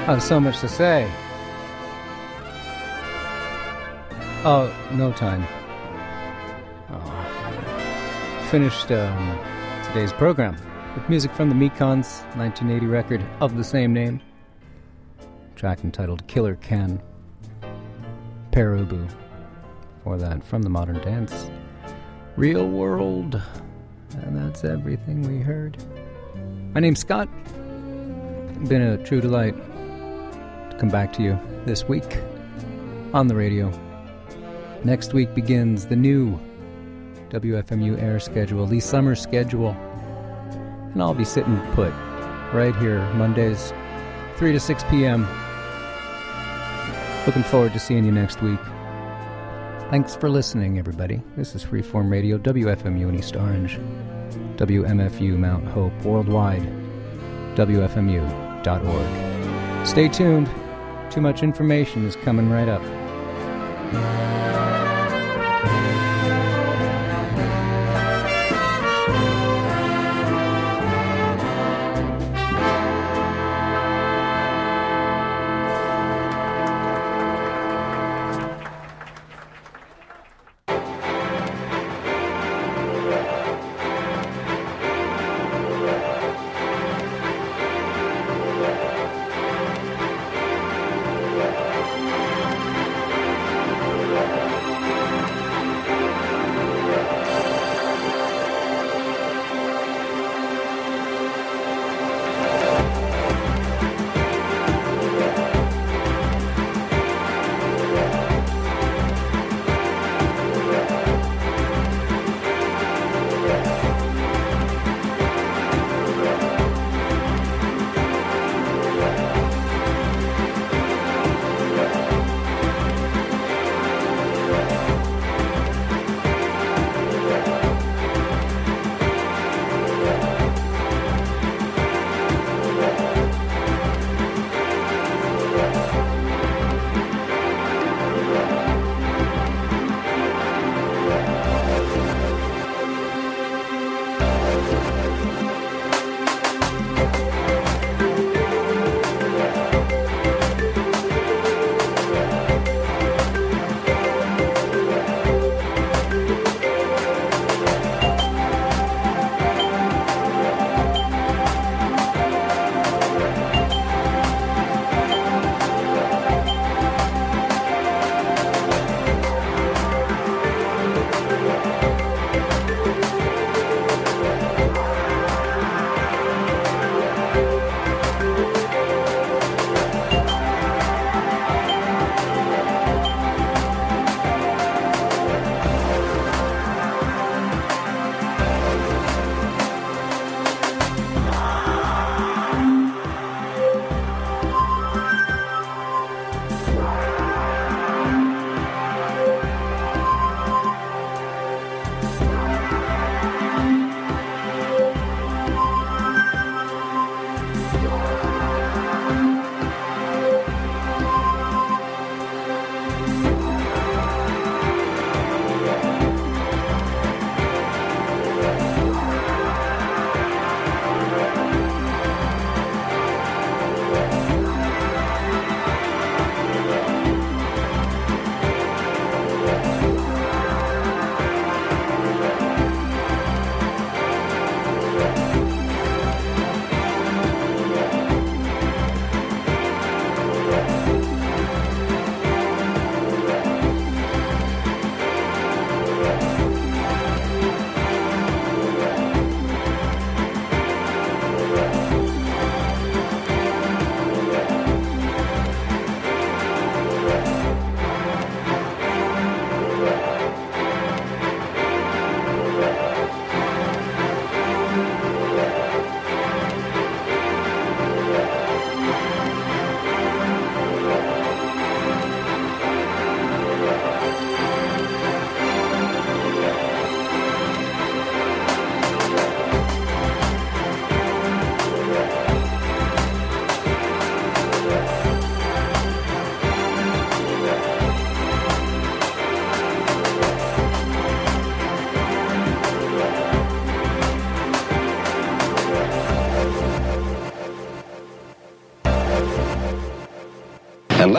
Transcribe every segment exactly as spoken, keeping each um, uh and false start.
I have so much to say. Oh, no time. Oh. Finished um, today's program with music from the Mekons nineteen eighty record of the same name. Track entitled Killer Ken. Perubu. Before that, from the Modern Dance, Real World. And that's everything we heard. My name's Scott. Been a true delight to come back to you this week on the radio. Next week begins the new W F M U air schedule, the summer schedule. And I'll be sitting put right here Mondays, three to six p.m. Looking forward to seeing you next week. Thanks for listening, everybody. This is Freeform Radio, W F M U in East Orange, W M F U Mount Hope, worldwide, W F M U dot org. Stay tuned. Too much information is coming right up.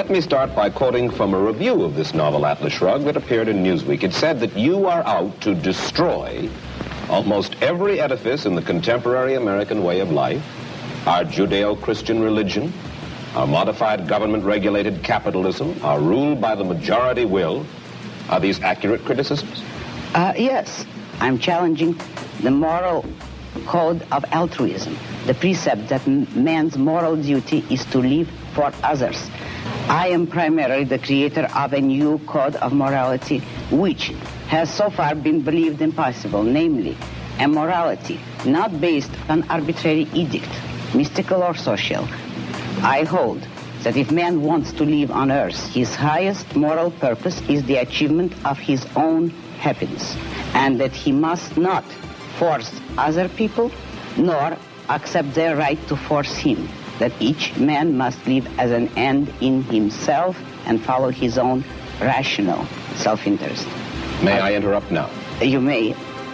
Let me start by quoting from a review of this novel, Atlas Shrugged, that appeared in Newsweek. It said that you are out to destroy almost every edifice in the contemporary American way of life, our Judeo-Christian religion, our modified government-regulated capitalism, our rule by the majority will. Are these accurate criticisms? Uh, yes. I'm challenging the moral code of altruism, the precept that m- man's moral duty is to live for others. I am primarily the creator of a new code of morality which has so far been believed impossible, namely, a morality not based on arbitrary edict, mystical or social. I hold that if man wants to live on earth, his highest moral purpose is the achievement of his own happiness, and that he must not force other people, nor accept their right to force him, that each man must live as an end in himself and follow his own rational self-interest. May I interrupt now? You may.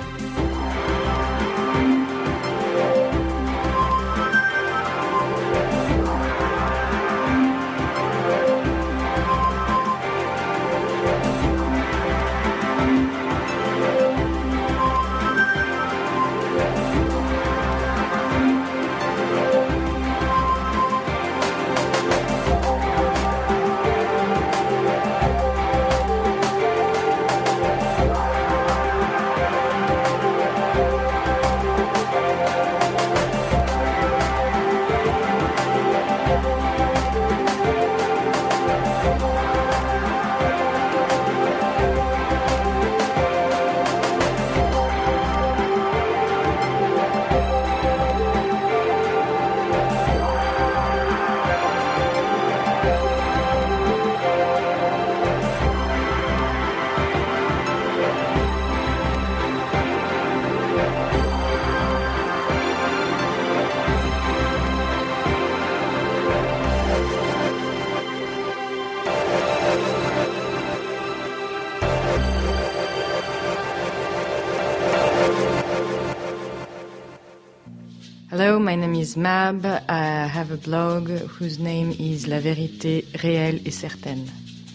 Hello, my name is Mab. I have a blog whose name is La Vérité Réelle et Certaine.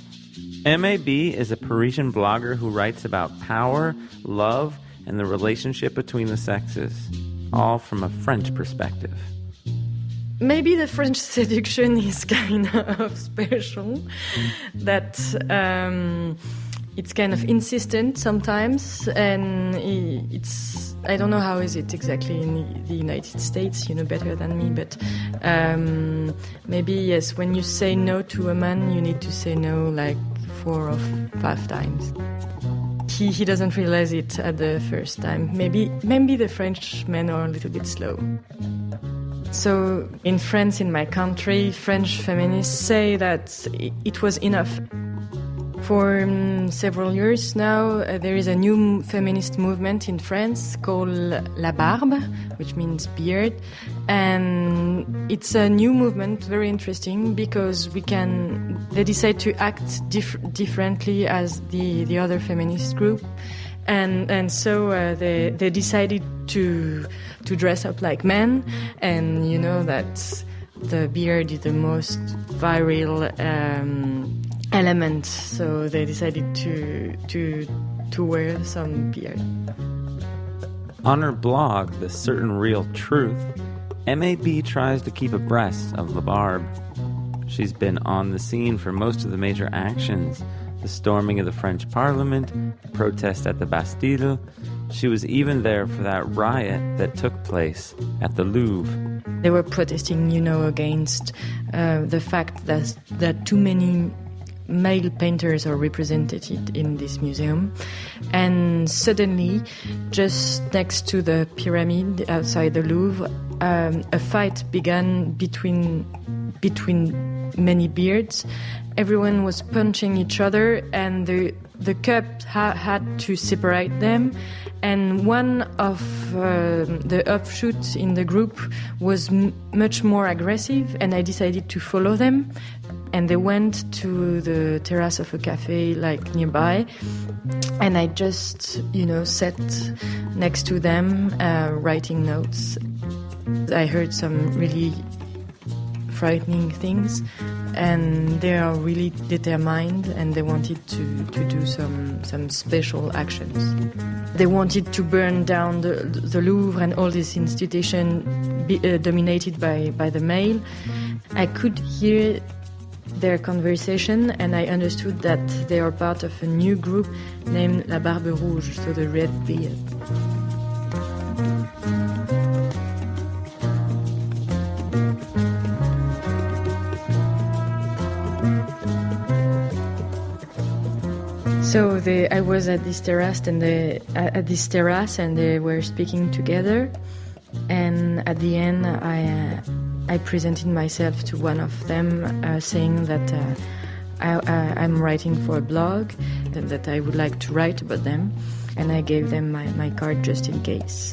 M A B is a Parisian blogger who writes about power, love, and the relationship between the sexes, all from a French perspective. Maybe the French seduction is kind of special, that um, it's kind of insistent sometimes, and it's, I don't know how is it exactly in the United States, you know better than me, but um, maybe, yes, when you say no to a man, you need to say no like four or five times. He, he doesn't realize it at the first time. Maybe, maybe the French men are a little bit slow. So in France, in my country, French feminists say that it was enough. For um, several years now, uh, there is a new feminist movement in France called La Barbe, which means beard. And it's a new movement, very interesting, because we can, they decide to act dif- differently as the, the other feminist group. And and so uh, they they decided to to dress up like men, and you know that the beard is the most virile um, element. So they decided to to to wear some beard. On her blog, The Certain Real Truth, M A B tries to keep abreast of La Barbe. She's been on the scene for most of the major actions. The storming of the French Parliament, the protest at the Bastille. She was even there for that riot that took place at the Louvre. They were protesting, you know, against uh, the fact that that too many male painters are represented in this museum. And suddenly, just next to the pyramid outside the Louvre, um, a fight began between between many beards. Everyone was punching each other, and the the cup ha- had to separate them. And one of uh, the offshoots in the group was m- much more aggressive, and I decided to follow them. And they went to the terrace of a cafe like nearby, and I just, you know, sat next to them, uh, writing notes. I heard some really frightening things, and they are really determined, and they wanted to, to do some some special actions. They wanted to burn down the, the Louvre and all this institution be, uh, dominated by, by the male. I could hear their conversation, and I understood that they are part of a new group named La Barbe Rouge, so the Red Beard. So they, I was at this terrace, and they, at this terrace, and they were speaking together. And at the end, I uh, I presented myself to one of them, uh, saying that uh, I, I, I'm writing for a blog, and that I would like to write about them. And I gave them my, my card just in case.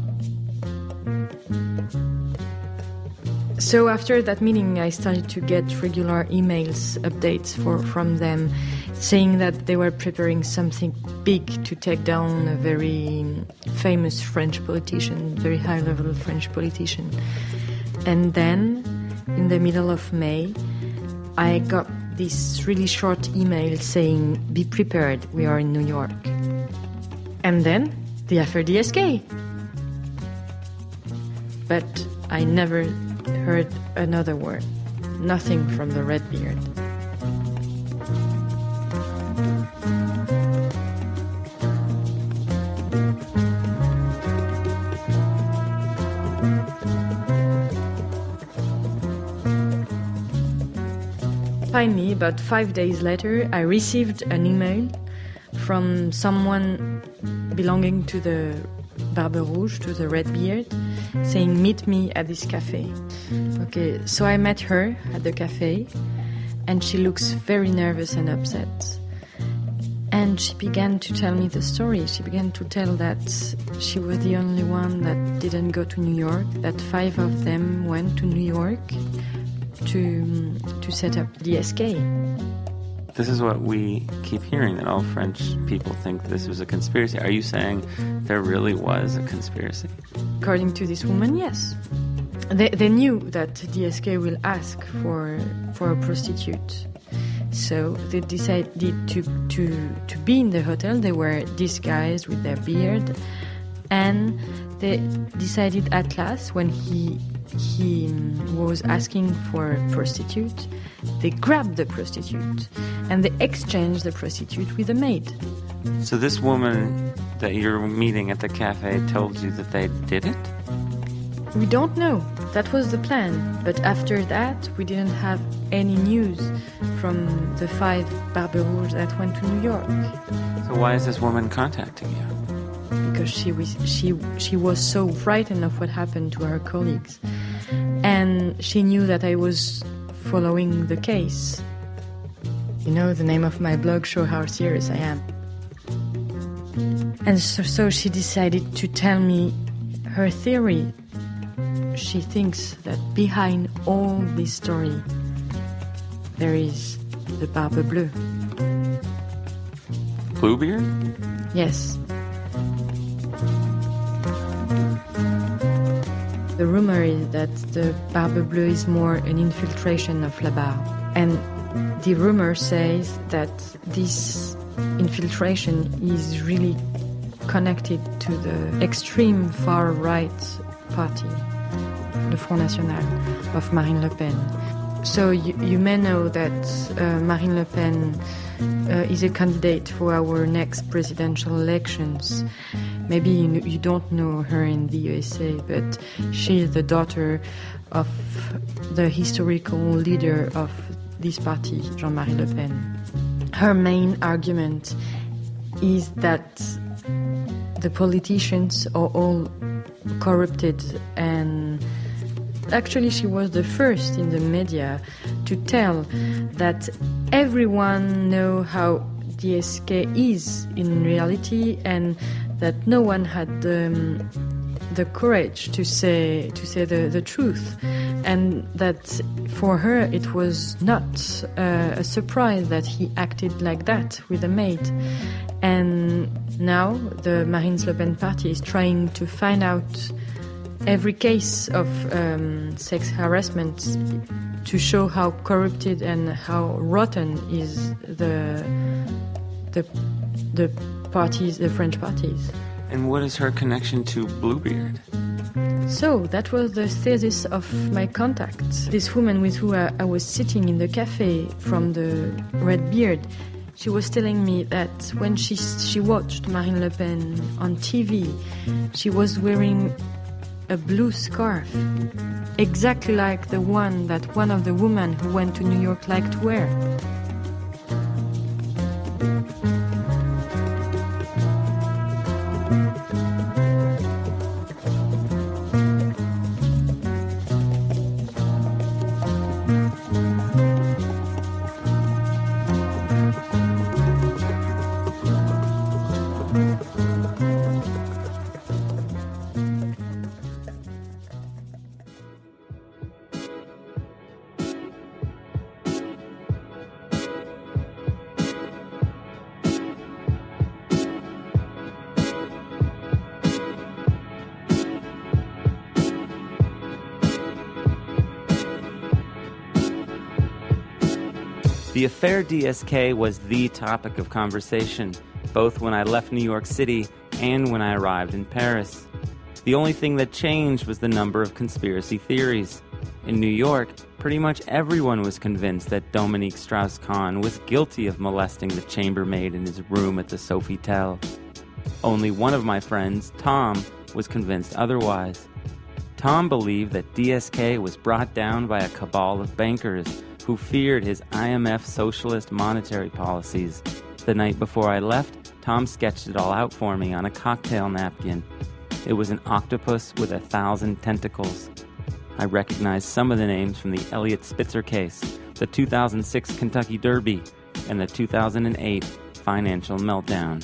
So after that meeting, I started to get regular emails, updates for, from them, saying that they were preparing something big to take down a very famous French politician, very high-level French politician. And then, in the middle of May, I got this really short email saying, "Be prepared, we are in New York." And then, the Affaire D S K. But I never heard another word, nothing from the Red Beard. Finally, about five days later, I received an email from someone belonging to the Barbe Rouge, to the Red Beard, saying, "Meet me at this cafe." Okay, so I met her at the cafe, and she looks very nervous and upset. And she began to tell me the story. She began to tell that she was the only one that didn't go to New York, that five of them went to New York to to set up D S K. This is what we keep hearing, that all French people think this was a conspiracy. Are you saying there really was a conspiracy? According to this woman, yes. They, they knew that D S K will ask for for a prostitute. So they decided to, to, to be in the hotel. They were disguised with their beard. And they decided at last, when he he was asking for a prostitute, they grabbed the prostitute and they exchanged the prostitute with a maid. So this woman that you're meeting at the cafe told you that they did it? We don't know. That was the plan. But after that, we didn't have any news from the five Barbe Rouge that went to New York. So why is this woman contacting you? Because she was she she was so frightened of what happened to her colleagues, and she knew that I was following the case. You know, the name of my blog shows how serious I am. And so, so she decided to tell me her theory. She thinks that behind all this story, there is the Barbe Bleue. Bluebeard? Yes. The rumor is that the Barbe Bleue is more an infiltration of La Barbe. And the rumor says that this infiltration is really connected to the extreme far-right party, the Front National of Marine Le Pen. So you, you may know that uh, Marine Le Pen uh, is a candidate for our next presidential elections. Maybe you, you don't know her in the U S A, but she is the daughter of the historical leader of this party, Jean-Marie Le Pen. Her main argument is that the politicians are all corrupted, and actually she was the first in the media to tell that everyone knows how D S K is in reality, and that no one had the, um, the courage to say to say the, the truth, and that for her it was not uh, a surprise that he acted like that with a maid. And now the Marine Le Pen party is trying to find out every case of um, sex harassment to show how corrupted and how rotten is the the the parties, the French parties. And what is her connection to Bluebeard? So that was the thesis of my contact. This woman with who I, I was sitting in the cafe from the Red Beard, she was telling me that when she she watched Marine Le Pen on T V, she was wearing a blue scarf, exactly like the one that one of the women who went to New York liked to wear. The affair D S K was the topic of conversation, both when I left New York City and when I arrived in Paris. The only thing that changed was the number of conspiracy theories. In New York, pretty much everyone was convinced that Dominique Strauss-Kahn was guilty of molesting the chambermaid in his room at the Sofitel. Only one of my friends, Tom, was convinced otherwise. Tom believed that D S K was brought down by a cabal of bankers who feared his I M F socialist monetary policies. The night before I left, Tom sketched it all out for me on a cocktail napkin. It was an octopus with a thousand tentacles. I recognized some of the names from the Eliot Spitzer case, the two thousand six Kentucky Derby, and the two thousand eight financial meltdown.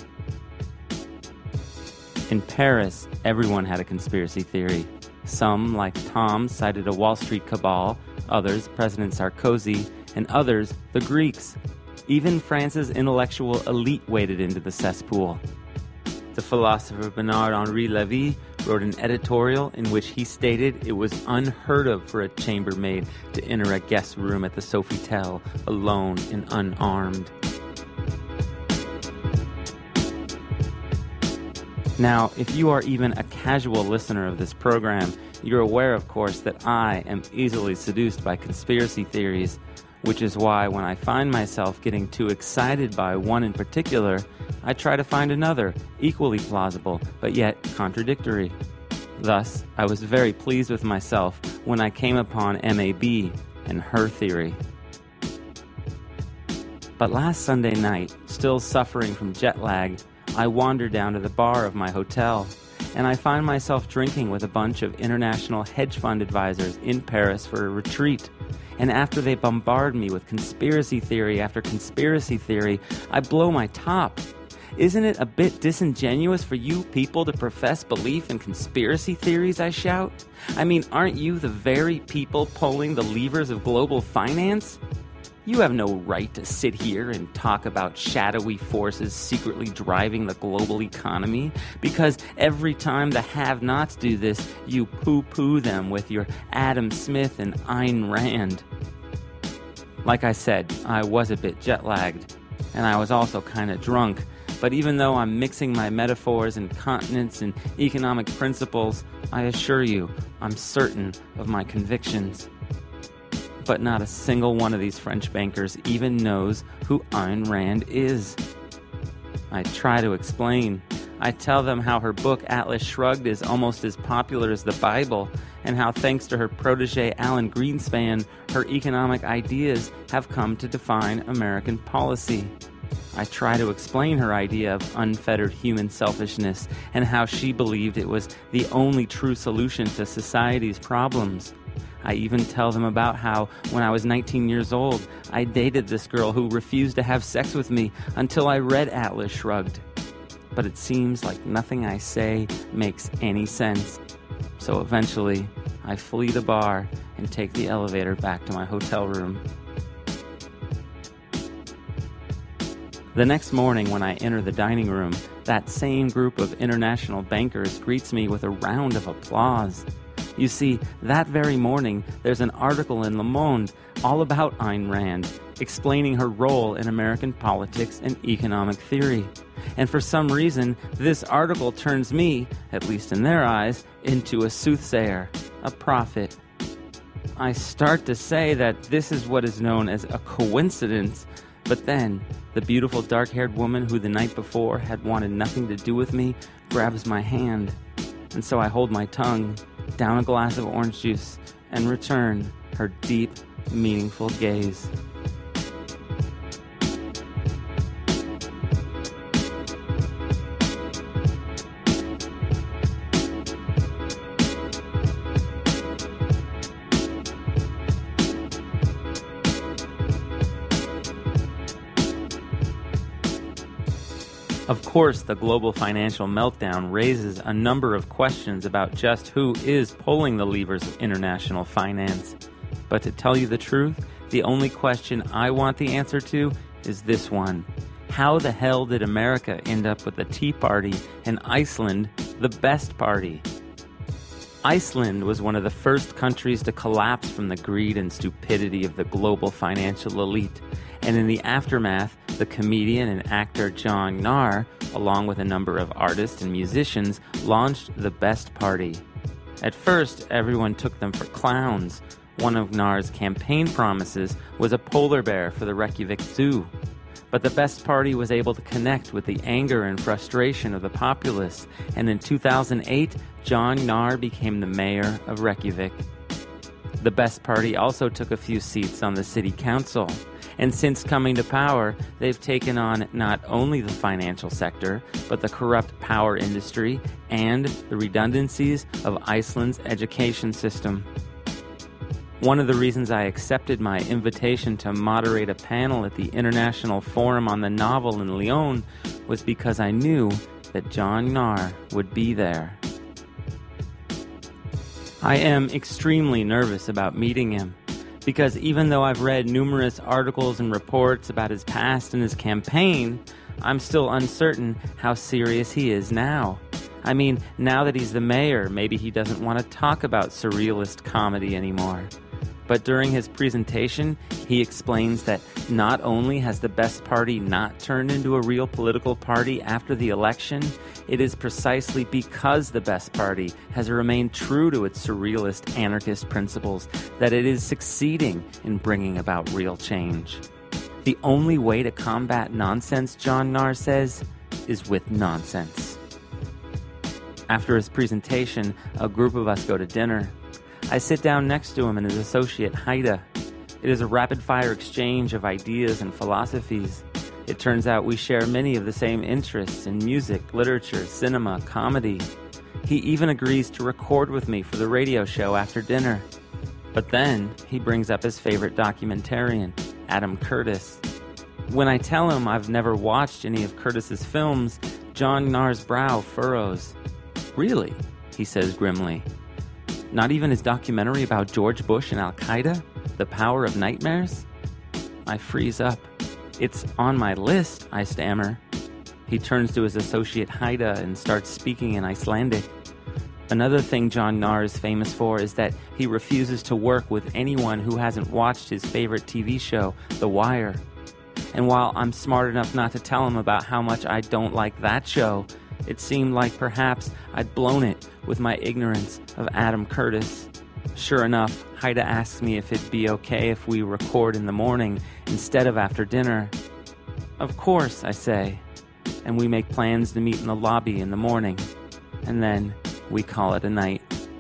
In Paris, everyone had a conspiracy theory. Some, like Tom, cited a Wall Street cabal, others President Sarkozy, and others the Greeks. Even France's intellectual elite waded into the cesspool. The philosopher Bernard-Henri Lévy wrote an editorial in which he stated it was unheard of for a chambermaid to enter a guest room at the Sofitel alone and unarmed. Now, if you are even a casual listener of this program, you're aware, of course, that I am easily seduced by conspiracy theories, which is why when I find myself getting too excited by one in particular, I try to find another, equally plausible, but yet contradictory. Thus, I was very pleased with myself when I came upon M A B and her theory. But last Sunday night, still suffering from jet lag, I wander down to the bar of my hotel, and I find myself drinking with a bunch of international hedge fund advisors in Paris for a retreat. And after they bombard me with conspiracy theory after conspiracy theory, I blow my top. Isn't it a bit disingenuous for you people to profess belief in conspiracy theories, I shout? I mean, aren't you the very people pulling the levers of global finance? You have no right to sit here and talk about shadowy forces secretly driving the global economy, because every time the have-nots do this, you poo-poo them with your Adam Smith and Ayn Rand. Like I said, I was a bit jet-lagged, and I was also kind of drunk, but even though I'm mixing my metaphors and continents and economic principles, I assure you, I'm certain of my convictions. But not a single one of these French bankers even knows who Ayn Rand is. I try to explain. I tell them how her book Atlas Shrugged is almost as popular as the Bible, and how thanks to her protege Alan Greenspan, her economic ideas have come to define American policy. I try to explain her idea of unfettered human selfishness and how she believed it was the only true solution to society's problems. I even tell them about how, when I was nineteen years old, I dated this girl who refused to have sex with me until I read Atlas Shrugged. But it seems like nothing I say makes any sense. So eventually, I flee the bar and take the elevator back to my hotel room. The next morning when I enter the dining room, that same group of international bankers greets me with a round of applause. You see, that very morning, there's an article in Le Monde all about Ayn Rand, explaining her role in American politics and economic theory. And for some reason, this article turns me, at least in their eyes, into a soothsayer, a prophet. I start to say that this is what is known as a coincidence, but then the beautiful dark-haired woman who the night before had wanted nothing to do with me grabs my hand. And so I hold my tongue, down a glass of orange juice, and return her deep, meaningful gaze. Of course, the global financial meltdown raises a number of questions about just who is pulling the levers of international finance. But to tell you the truth, the only question I want the answer to is this one. How the hell did America end up with the Tea Party and Iceland the best party? Iceland was one of the first countries to collapse from the greed and stupidity of the global financial elite. And in the aftermath, the comedian and actor Jon Gnarr, along with a number of artists and musicians, launched the Best Party. At first, everyone took them for clowns. One of Gnarr's campaign promises was a polar bear for the Reykjavik Zoo. But the Best Party was able to connect with the anger and frustration of the populace, and in two thousand eight, Jon Gnarr became the mayor of Reykjavik. The Best Party also took a few seats on the city council, and since coming to power, they've taken on not only the financial sector, but the corrupt power industry and the redundancies of Iceland's education system. One of the reasons I accepted my invitation to moderate a panel at the International Forum on the Novel in Lyon was because I knew that Jon Gnarr would be there. I am extremely nervous about meeting him, because even though I've read numerous articles and reports about his past and his campaign, I'm still uncertain how serious he is now. I mean, now that he's the mayor, maybe he doesn't want to talk about surrealist comedy anymore. But during his presentation, he explains that not only has the Best Party not turned into a real political party after the election, it is precisely because the Best Party has remained true to its surrealist anarchist principles that it is succeeding in bringing about real change. The only way to combat nonsense, Jon Gnarr says, is with nonsense. After his presentation, a group of us go to dinner. I sit down next to him and his associate, Haida. It is a rapid-fire exchange of ideas and philosophies. It turns out we share many of the same interests in music, literature, cinema, comedy. He even agrees to record with me for the radio show after dinner. But then he brings up his favorite documentarian, Adam Curtis. When I tell him I've never watched any of Curtis's films, Jon Gnarr's brow furrows. "Really?" he says grimly. "Not even his documentary about George Bush and Al-Qaeda? The Power of Nightmares?" I freeze up. "It's on my list," I stammer. He turns to his associate Haida and starts speaking in Icelandic. Another thing Jon Gnarr is famous for is that he refuses to work with anyone who hasn't watched his favorite T V show, The Wire. And while I'm smart enough not to tell him about how much I don't like that show, it seemed like perhaps I'd blown it with my ignorance of Adam Curtis. Sure enough, Haida asks me if it'd be okay if we record in the morning instead of after dinner. "Of course," I say, and we make plans to meet in the lobby in the morning, and then we call it a night.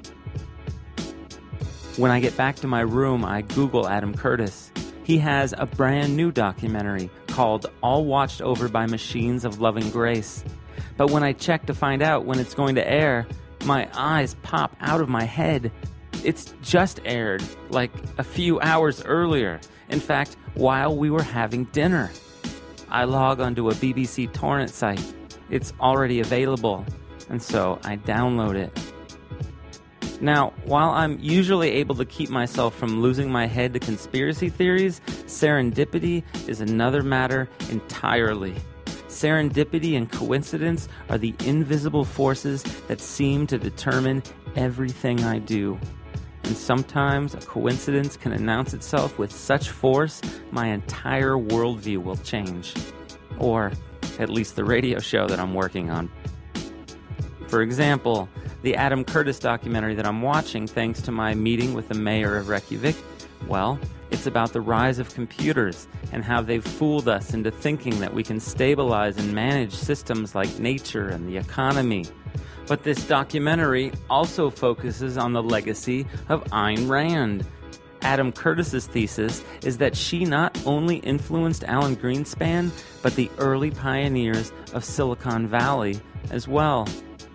When I get back to my room, I Google Adam Curtis. He has a brand new documentary called All Watched Over by Machines of Loving Grace. But when I check to find out when it's going to air, my eyes pop out of my head. It's just aired, like a few hours earlier. In fact, while we were having dinner. I log onto a B B C torrent site. It's already available, and so I download it. Now, while I'm usually able to keep myself from losing my head to conspiracy theories, serendipity is another matter entirely. Serendipity and coincidence are the invisible forces that seem to determine everything I do. And sometimes a coincidence can announce itself with such force, my entire worldview will change. Or at least the radio show that I'm working on. For example, the Adam Curtis documentary that I'm watching thanks to my meeting with the mayor of Reykjavik, well, it's about the rise of computers and how they've fooled us into thinking that we can stabilize and manage systems like nature and the economy. But this documentary also focuses on the legacy of Ayn Rand. Adam Curtis's thesis is that she not only influenced Alan Greenspan, but the early pioneers of Silicon Valley as well.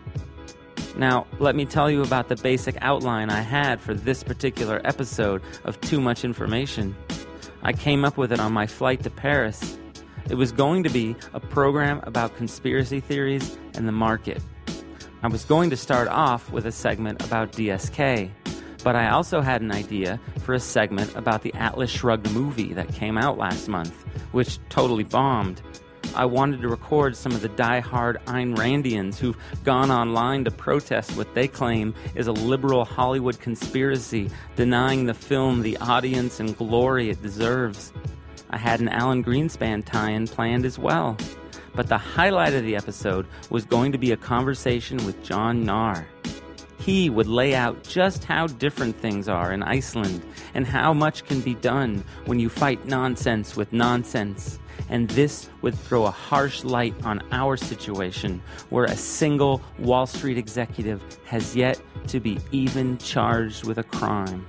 Now, let me tell you about the basic outline I had for this particular episode of Too Much Information. I came up with it on my flight to Paris. It was going to be a program about conspiracy theories and the market. I was going to start off with a segment about D S K, but I also had an idea for a segment about the Atlas Shrugged movie that came out last month, which totally bombed. I wanted to record some of the die-hard Ayn Randians who've gone online to protest what they claim is a liberal Hollywood conspiracy, denying the film the audience and glory it deserves. I had an Alan Greenspan tie-in planned as well. But the highlight of the episode was going to be a conversation with John Nahr. He would lay out just how different things are in Iceland and how much can be done when you fight nonsense with nonsense. And this would throw a harsh light on our situation, where a single Wall Street executive has yet to be even charged with a crime.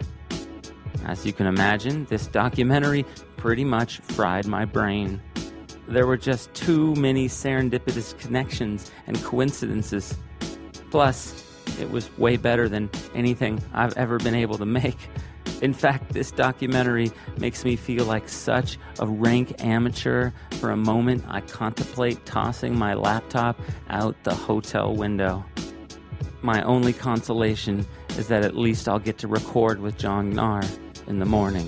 As you can imagine, this documentary pretty much fried my brain. There were just too many serendipitous connections and coincidences. Plus, it was way better than anything I've ever been able to make. In fact, this documentary makes me feel like such a rank amateur. For a moment, I contemplate tossing my laptop out the hotel window. My only consolation is that at least I'll get to record with John Nahr in the morning.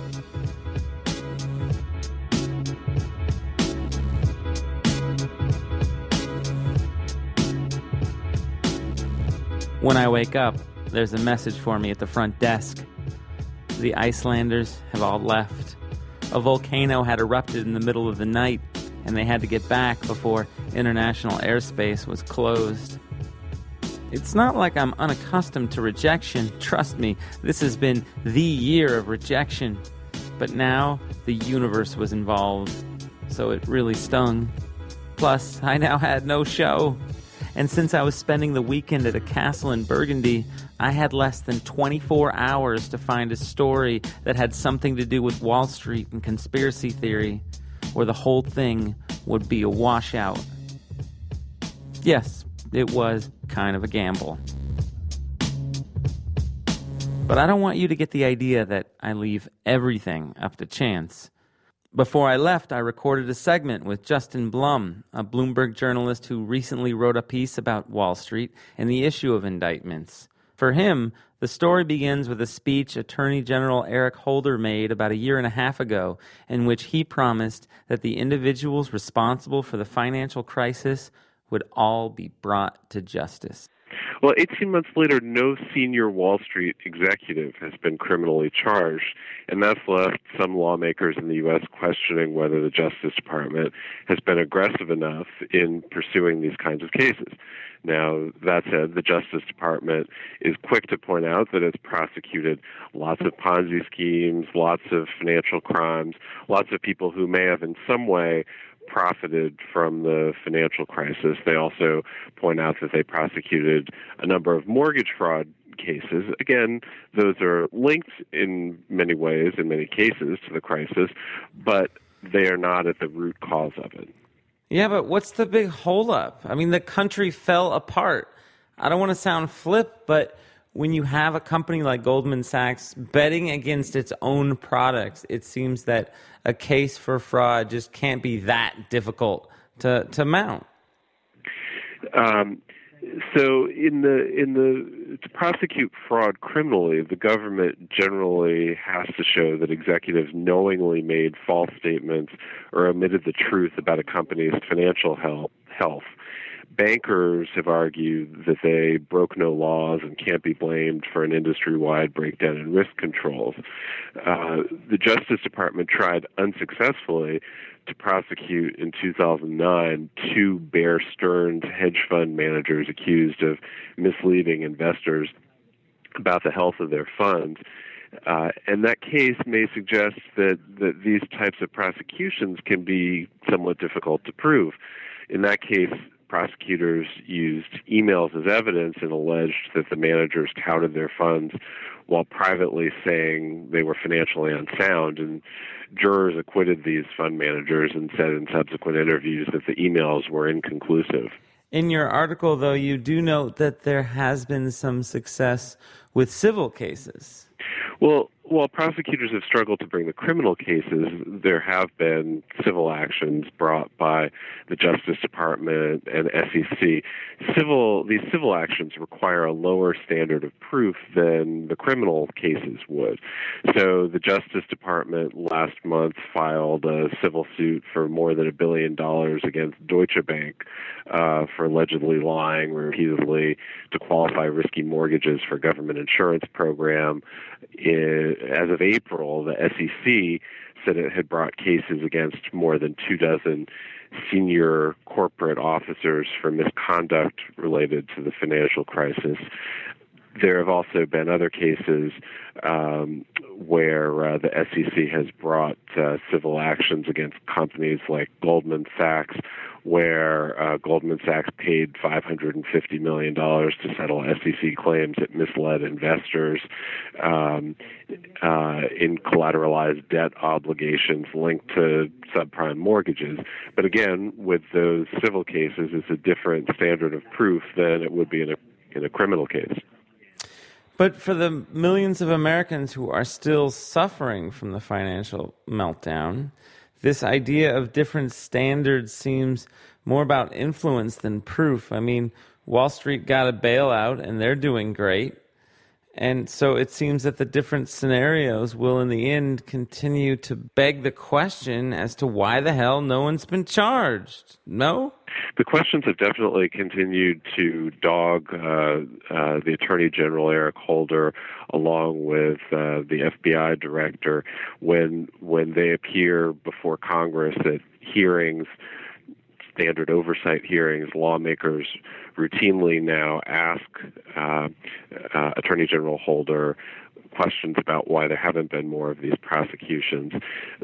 When I wake up, there's a message for me at the front desk. The Icelanders have all left. A volcano had erupted in the middle of the night, and they had to get back before international airspace was closed. It's not like I'm unaccustomed to rejection. Trust me, this has been the year of rejection. But now, the universe was involved, so it really stung. Plus, I now had no show. And since I was spending the weekend at a castle in Burgundy, I had less than twenty-four hours to find a story that had something to do with Wall Street and conspiracy theory, or the whole thing would be a washout. Yes, it was kind of a gamble. But I don't want you to get the idea that I leave everything up to chance. Before I left, I recorded a segment with Justin Blum, a Bloomberg journalist who recently wrote a piece about Wall Street and the issue of indictments. For him, the story begins with a speech Attorney General Eric Holder made about a year and a half ago, in which he promised that the individuals responsible for the financial crisis would all be brought to justice. Well, eighteen months later, no senior Wall Street executive has been criminally charged, and that's left some lawmakers in the U S questioning whether the Justice Department has been aggressive enough in pursuing these kinds of cases. Now, that said, the Justice Department is quick to point out that it's prosecuted lots of Ponzi schemes, lots of financial crimes, lots of people who may have in some way profited from the financial crisis. They also point out that they prosecuted a number of mortgage fraud cases. Again, those are linked in many ways, in many cases, to the crisis, but they are not at the root cause of it. Yeah, but what's the big holdup? I mean, the country fell apart. I don't want to sound flip, but when you have a company like Goldman Sachs betting against its own products, it seems that a case for fraud just can't be that difficult to, to mount. Um, so in the in the to prosecute fraud criminally, the government generally has to show that executives knowingly made false statements or omitted the truth about a company's financial health. bankers have argued that they broke no laws and can't be blamed for an industry-wide breakdown in risk controls. Uh, the Justice Department tried unsuccessfully to prosecute in two thousand nine two Bear Stearns hedge fund managers accused of misleading investors about the health of their funds. Uh, and that case may suggest that, that these types of prosecutions can be somewhat difficult to prove. In that case, prosecutors used emails as evidence and alleged that the managers touted their funds while privately saying they were financially unsound. And jurors acquitted these fund managers and said in subsequent interviews that the emails were inconclusive. In your article, though, you do note that there has been some success with civil cases. Well, while prosecutors have struggled to bring the criminal cases, there have been civil actions brought by the Justice Department and S E C. Civil, these civil actions require a lower standard of proof than the criminal cases would. So the Justice Department last month filed a civil suit for more than a billion dollars against Deutsche Bank uh, for allegedly lying repeatedly to qualify risky mortgages for a government insurance program. In, as of April, the S E C said it had brought cases against more than two dozen senior corporate officers for misconduct related to the financial crisis. There have also been other cases um, where uh, the S E C has brought uh, civil actions against companies like Goldman Sachs, where uh, Goldman Sachs paid five hundred fifty million dollars to settle S E C claims it misled investors um, uh, in collateralized debt obligations linked to subprime mortgages. But again, with those civil cases, it's a different standard of proof than it would be in a in a criminal case. But for the millions of Americans who are still suffering from the financial meltdown, this idea of different standards seems more about influence than proof. I mean, Wall Street got a bailout and they're doing great. And so it seems that the different scenarios will, in the end, continue to beg the question as to why the hell no one's been charged. No? The questions have definitely continued to dog uh, uh, the Attorney General, Eric Holder, along with uh, the F B I director, when when they appear before Congress at hearings, standard oversight hearings. Lawmakers routinely now ask uh, uh, Attorney General Holder questions about why there haven't been more of these prosecutions.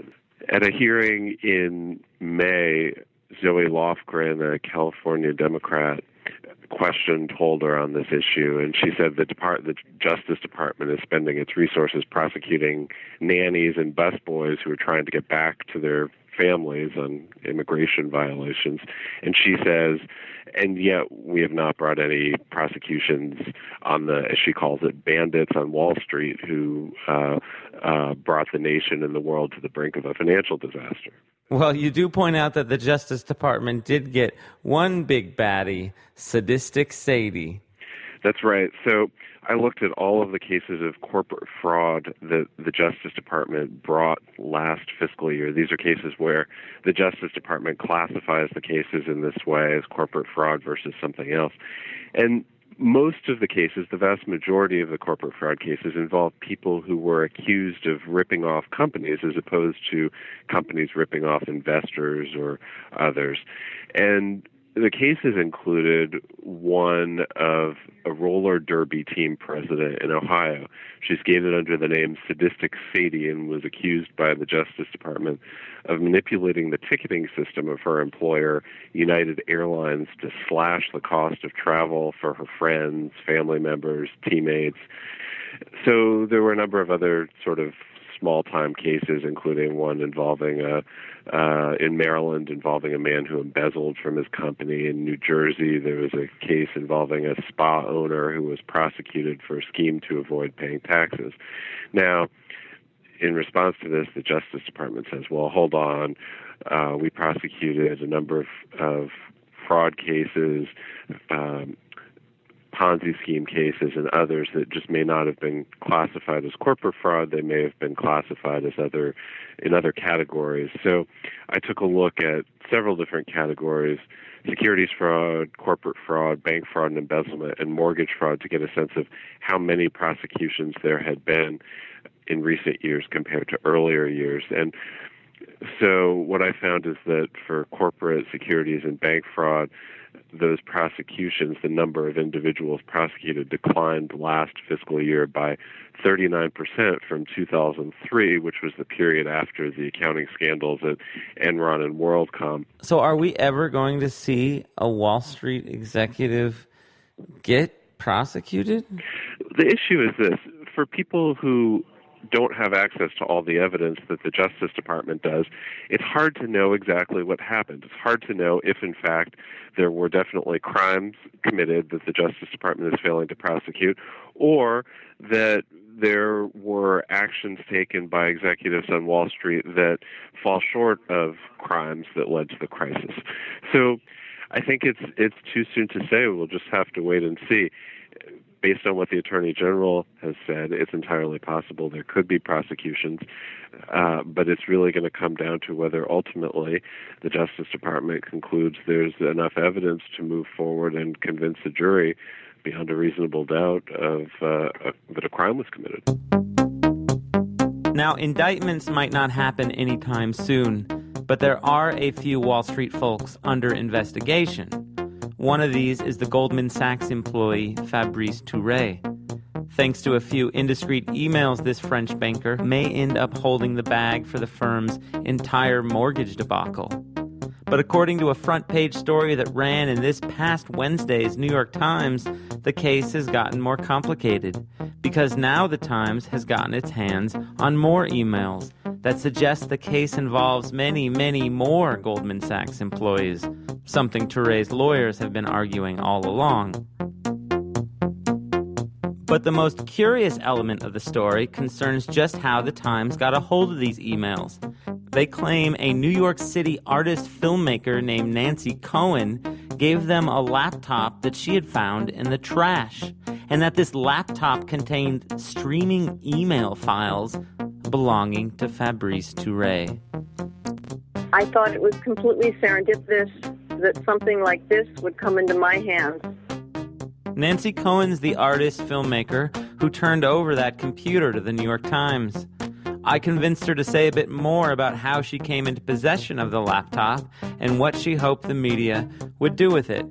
At a hearing in May, Zoe Lofgren, a California Democrat, questioned Holder on this issue, and she said the, Depart- the Justice Department is spending its resources prosecuting nannies and busboys who are trying to get back to their families on immigration violations. And she says, and yet we have not brought any prosecutions on the, as she calls it, bandits on Wall Street who uh, uh, brought the nation and the world to the brink of a financial disaster. Well, you do point out that the Justice Department did get one big baddie, Sadistic Sadie. That's right. So I looked at all of the cases of corporate fraud that the Justice Department brought last fiscal year. These are cases where the Justice Department classifies the cases in this way as corporate fraud versus something else. And most of the cases, the vast majority of the corporate fraud cases, involve people who were accused of ripping off companies as opposed to companies ripping off investors or others. And the cases included one of a roller derby team president in Ohio. She's gained under the name Sadistic Sadie and was accused by the Justice Department of manipulating the ticketing system of her employer, United Airlines, to slash the cost of travel for her friends, family members, teammates. So there were a number of other sort of small-time cases, including one involving a, uh, in Maryland involving a man who embezzled from his company. In New Jersey, there was a case involving a spa owner who was prosecuted for a scheme to avoid paying taxes. Now, in response to this, the Justice Department says, well, hold on, uh, we prosecuted a number of, of fraud cases, um, Ponzi scheme cases and others that just may not have been classified as corporate fraud. They may have been classified as other in other categories. So I took a look at several different categories: securities fraud, corporate fraud, bank fraud and embezzlement, and mortgage fraud, to get a sense of how many prosecutions there had been in recent years compared to earlier years. And so what I found is that for corporate securities and bank fraud, those prosecutions, the number of individuals prosecuted, declined last fiscal year by thirty-nine percent from two thousand three, which was the period after the accounting scandals at Enron and WorldCom. So are we ever going to see a Wall Street executive get prosecuted? The issue is this. For people who don't have access to all the evidence that the Justice Department does, it's hard to know exactly what happened. It's hard to know if, in fact, there were definitely crimes committed that the Justice Department is failing to prosecute, or that there were actions taken by executives on Wall Street that fall short of crimes that led to the crisis. So I think it's it's too soon to say. We'll just have to wait and see. Based on what the Attorney General has said, it's entirely possible there could be prosecutions, uh, but it's really going to come down to whether ultimately the Justice Department concludes there's enough evidence to move forward and convince the jury beyond a reasonable doubt of uh, uh, that a crime was committed. Now, indictments might not happen anytime soon, but there are a few Wall Street folks under investigation. One of these is the Goldman Sachs employee Fabrice Touré. Thanks to a few indiscreet emails, this French banker may end up holding the bag for the firm's entire mortgage debacle. But according to a front-page story that ran in this past Wednesday's New York Times, the case has gotten more complicated, because now the Times has gotten its hands on more emails that suggest the case involves many, many more Goldman Sachs employees, something Touré's lawyers have been arguing all along. But the most curious element of the story concerns just how the Times got a hold of these emails. They claim a New York City artist-filmmaker named Nancy Cohen gave them a laptop that she had found in the trash, and that this laptop contained streaming email files belonging to Fabrice Touré. I thought it was completely serendipitous that something like this would come into my hands. Nancy Cohen's the artist-filmmaker who turned over that computer to the New York Times. I convinced her to say a bit more about how she came into possession of the laptop and what she hoped the media would do with it.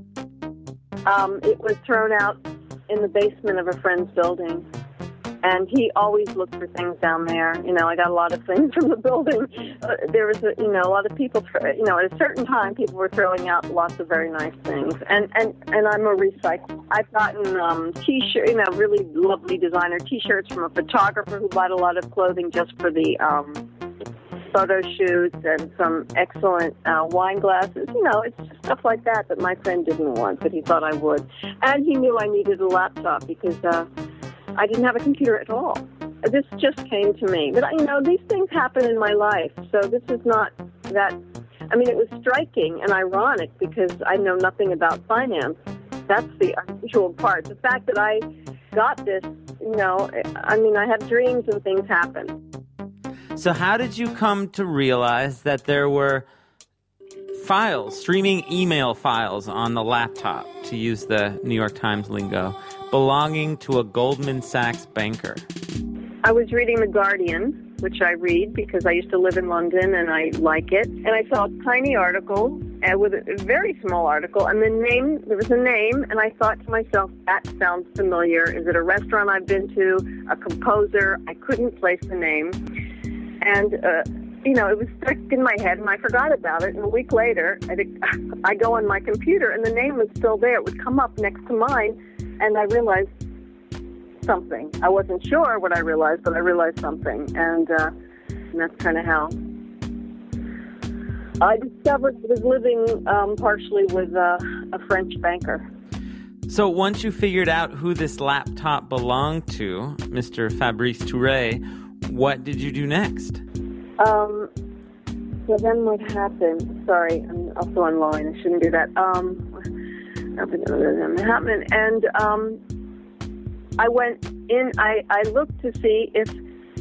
Um, it was thrown out in the basement of a friend's building. And he always looked for things down there. You know, I got a lot of things from the building. Uh, there was, a, you know, a lot of people, you know, at a certain time, people were throwing out lots of very nice things. And and, and I'm a recycler. I've gotten um, T-shirts, you know, really lovely designer T-shirts from a photographer who bought a lot of clothing just for the um, photo shoots, and some excellent uh, wine glasses. You know, it's just stuff like that that my friend didn't want, but he thought I would. And he knew I needed a laptop because Uh, I didn't have a computer at all. This just came to me. But, you know, these things happen in my life, so this is not that... I mean, it was striking and ironic because I know nothing about finance. That's the unusual part. The fact that I got this, you know, I mean, I have dreams and things happen. So how did you come to realize that there were files, streaming email files on the laptop, to use the New York Times lingo, belonging to a Goldman Sachs banker? I was reading The Guardian, which I read because I used to live in London and I like it. And I saw a tiny article uh, with a, a very small article, and the name, there was a name, and I thought to myself, that sounds familiar. Is it a restaurant I've been to, a composer? I couldn't place the name. And, uh, you know, it was stuck in my head, and I forgot about it. And a week later, I, I go on my computer, and the name was still there. It would come up next to mine, and I realized something. I wasn't sure what I realized, but I realized something. And, uh, and that's kind of how I discovered I was living um, partially with uh, a French banker. So once you figured out who this laptop belonged to, Mister Fabrice Touré, what did you do next? Um, so then what happened? Sorry, I'm also online. I shouldn't do that. Um, Manhattan, and um, I went in. I, I looked to see if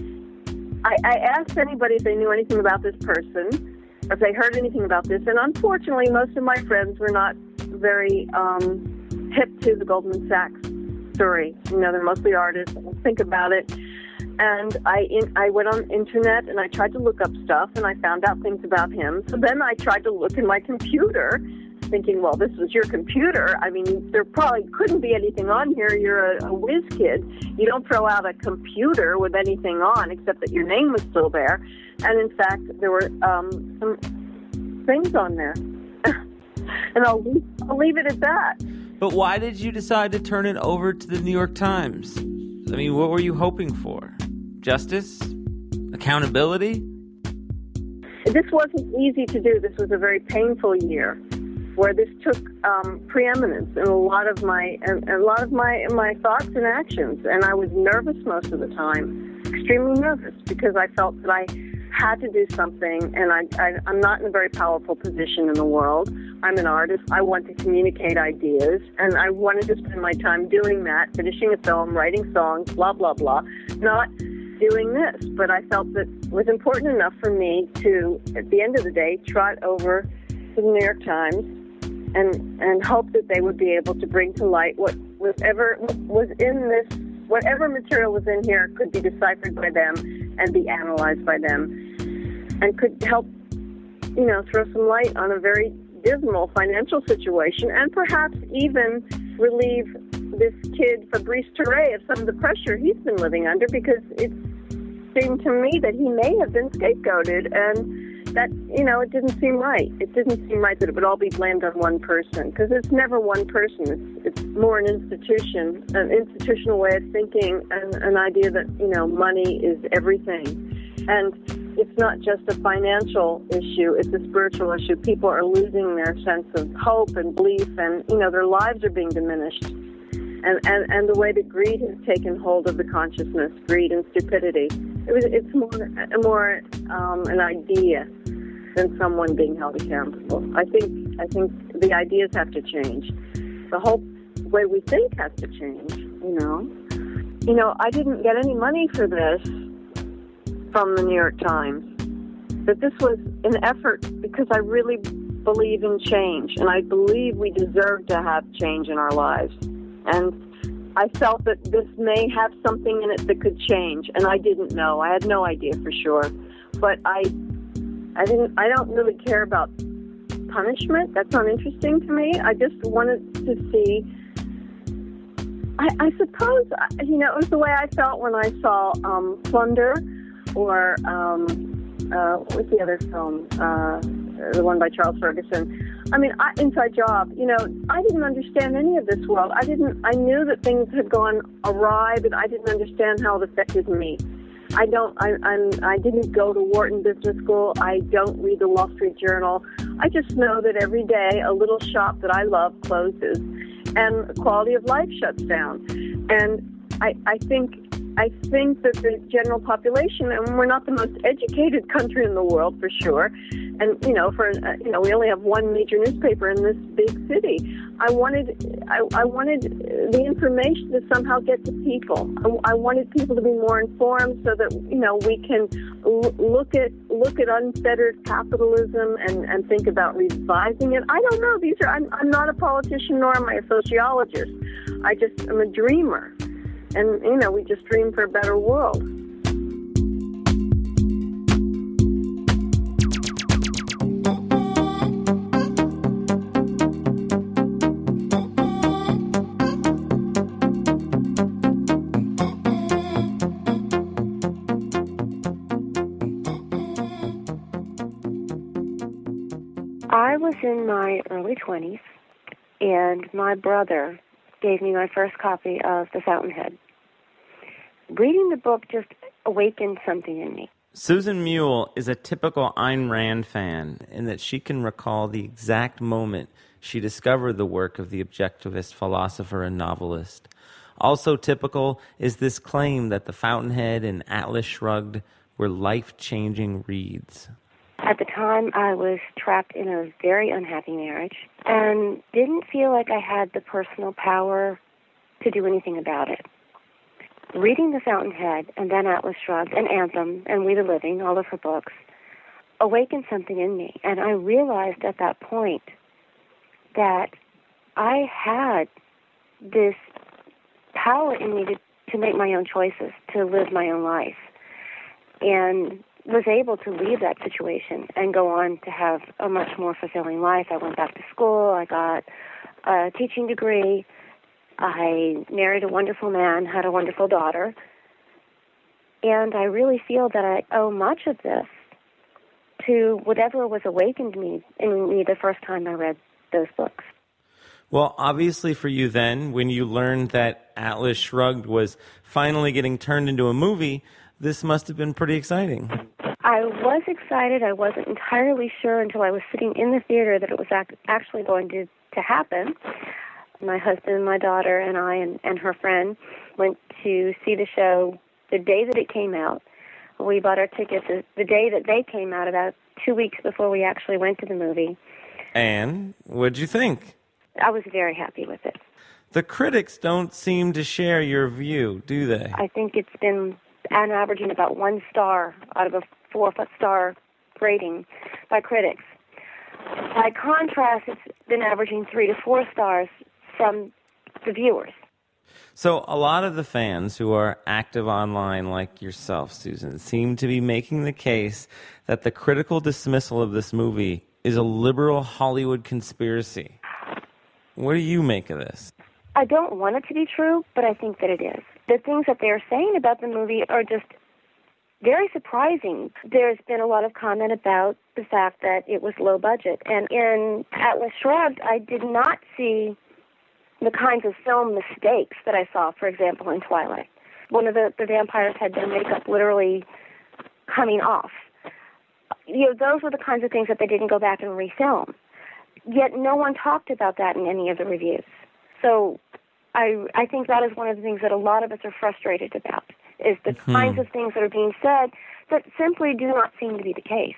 I, I asked anybody if they knew anything about this person, or if they heard anything about this. And unfortunately, most of my friends were not very um, hip to the Goldman Sachs story. You know, they're mostly artists. Think about it. And I in, I went on the internet and I tried to look up stuff, and I found out things about him. So then I tried to look in my computer, thinking, well, this was your computer. I mean, there probably couldn't be anything on here. You're a, a whiz kid. You don't throw out a computer with anything on except that your name was still there. And in fact, there were um, some things on there. And I'll leave, I'll leave it at that. But why did you decide to turn it over to the New York Times? I mean, what were you hoping for? Justice? Accountability? This wasn't easy to do. This was a very painful year, where this took um, preeminence in a lot of my a, a lot of my my thoughts and actions, and I was nervous most of the time, extremely nervous, because I felt that I had to do something, and I, I I'm not in a very powerful position in the world. I'm an artist. I want to communicate ideas, and I wanted to spend my time doing that, finishing a film, writing songs, blah blah blah, not doing this. But I felt that it was important enough for me to, at the end of the day, trot over to the New York Times and and hope that they would be able to bring to light what whatever was in this, whatever material was in here could be deciphered by them and be analyzed by them, and could help, you know, throw some light on a very dismal financial situation, and perhaps even relieve this kid Fabrice Touré of some of the pressure he's been living under, because it seemed to me that he may have been scapegoated, and that, you know, it didn't seem right. It didn't seem right that it would all be blamed on one person, because it's never one person. It's, it's more an institution, an institutional way of thinking, and an idea that, you know, money is everything. And it's not just a financial issue, it's a spiritual issue. People are losing their sense of hope and belief, and, you know, their lives are being diminished. And, and, and the way that greed has taken hold of the consciousness, greed and stupidity. It was, it's more, more um, an idea than someone being held accountable. I think I think the ideas have to change. The whole way we think has to change, you know. You know, I didn't get any money for this from the New York Times. But this was an effort because I really believe in change, and I believe we deserve to have change in our lives. And I felt that this may have something in it that could change, and I didn't know. I had no idea for sure. But I I didn't I don't really care about punishment. That's not interesting to me. I just wanted to see, I, I suppose, you know, it was the way I felt when I saw um, Plunder, or um, uh, what was the other film? Uh, the one by Charles Ferguson. I mean, I, Inside Job. You know, I didn't understand any of this world. I didn't. I knew that things had gone awry, but I didn't understand how it affected me. I don't. I, I'm. I didn't go to Wharton Business School. I don't read the Wall Street Journal. I just know that every day a little shop that I love closes, and the quality of life shuts down. And I, I think. I think that the general population, and we're not the most educated country in the world for sure, and you know, for uh, you know, we only have one major newspaper in this big city. I wanted, I, I wanted the information to somehow get to people. I, I wanted people to be more informed, so that you know we can l- look at look at unfettered capitalism and, and think about revising it. I don't know. These are. I'm, I'm not a politician, nor am I a sociologist. I just am a dreamer. And, you know, we just dream for a better world. I was in my early twenties, and my brother gave me my first copy of The Fountainhead. Reading the book just awakened something in me. Susan Mule is a typical Ayn Rand fan in that she can recall the exact moment she discovered the work of the objectivist philosopher and novelist. Also typical is this claim that The Fountainhead and Atlas Shrugged were life-changing reads. At the time, I was trapped in a very unhappy marriage and didn't feel like I had the personal power to do anything about it. Reading The Fountainhead and then Atlas Shrugged and Anthem and We the Living, all of her books, awakened something in me. And I realized at that point that I had this power in me to, to make my own choices, to live my own life, and was able to leave that situation and go on to have a much more fulfilling life. I went back to school. I got a teaching degree. I married a wonderful man, had a wonderful daughter. And I really feel that I owe much of this to whatever was awakened me in me the first time I read those books. Well, obviously for you then, when you learned that Atlas Shrugged was finally getting turned into a movie, this must have been pretty exciting. I was excited. I wasn't entirely sure until I was sitting in the theater that it was act- actually going to, to happen. My husband and my daughter and I and, and her friend went to see the show the day that it came out. We bought our tickets the day that they came out, about two weeks before we actually went to the movie. And what'd you think? I was very happy with it. The critics don't seem to share your view, do they? I think it's been an averaging about one star out of a four-star rating by critics. By contrast, it's been averaging three to four stars from the viewers. So a lot of the fans who are active online like yourself, Susan, seem to be making the case that the critical dismissal of this movie is a liberal Hollywood conspiracy. What do you make of this? I don't want it to be true, but I think that it is. The things that they're saying about the movie are just very surprising. There's been a lot of comment about the fact that it was low budget. And in Atlas Shrugged, I did not see the kinds of film mistakes that I saw, for example, in Twilight. One of the, the vampires had their makeup literally coming off. You know, those were the kinds of things that they didn't go back and refilm. Yet no one talked about that in any of the reviews. So I I think that is one of the things that a lot of us are frustrated about, is the hmm. kinds of things that are being said that simply do not seem to be the case.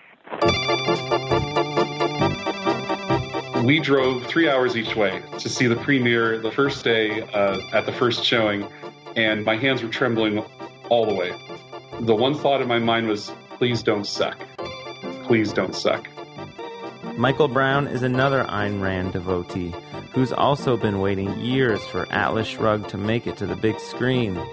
We drove three hours each way to see the premiere the first day uh, at the first showing, and my hands were trembling all the way. The one thought in my mind was, please don't suck. Please don't suck. Michael Brown is another Ayn Rand devotee who's also been waiting years for Atlas Shrugged to make it to the big screen.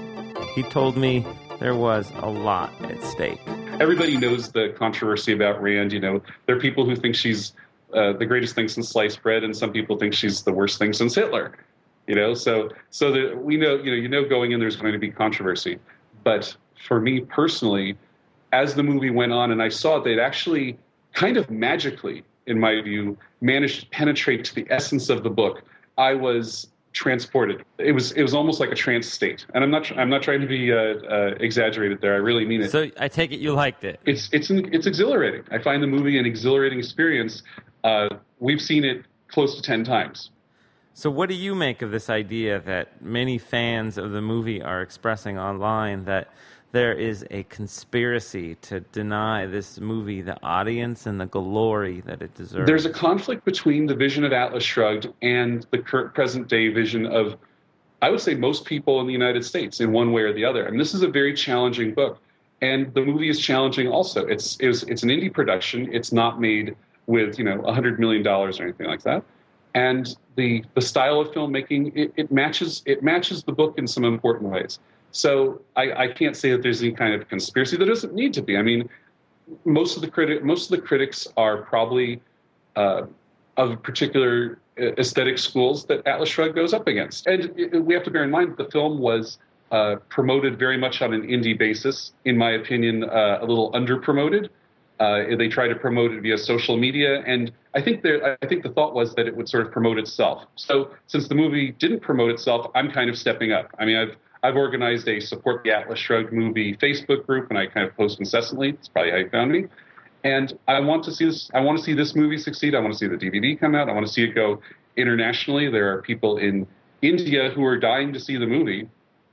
He told me there was a lot at stake. Everybody knows the controversy about Rand. You know, there are people who think she's uh, the greatest thing since sliced bread, and some people think she's the worst thing since Hitler. You know, so so that we know, you know, you know, going in there's going to be controversy. But for me personally, as the movie went on, and I saw that it actually kind of magically, in my view, managed to penetrate to the essence of the book, I was transported. It was it was almost like a trance state, and I'm not I'm not trying to be uh, uh, exaggerated there. I really mean it. So I take it you liked it. It's it's it's exhilarating. I find the movie an exhilarating experience. Uh, we've seen it close to ten times. So what do you make of this idea that many fans of the movie are expressing online, that there is a conspiracy to deny this movie the audience and the glory that it deserves? There's a conflict between the vision of Atlas Shrugged and the current present-day vision of, I would say, most people in the United States in one way or the other. And this is a very challenging book. And the movie is challenging also. It's it's, it's an indie production. It's not made with, you know, one hundred million dollars or anything like that. And the the style of filmmaking, it, it matches it matches the book in some important ways. So I, I can't say that there's any kind of conspiracy. There doesn't need to be. I mean, most of the criti- most of the critics are probably uh, of particular aesthetic schools that Atlas Shrugged goes up against. And it, we have to bear in mind that the film was uh, promoted very much on an indie basis. In my opinion, uh, a little under-promoted. Uh, they tried to promote it via social media, and I think there, I think the thought was that it would sort of promote itself. So since the movie didn't promote itself, I'm kind of stepping up. I mean, I've I've organized a Support the Atlas Shrugged movie Facebook group, and I kind of post incessantly. It's probably how you found me. And I want to see this. I want to see this movie succeed. I want to see the D V D come out. I want to see it go internationally. There are people in India who are dying to see the movie,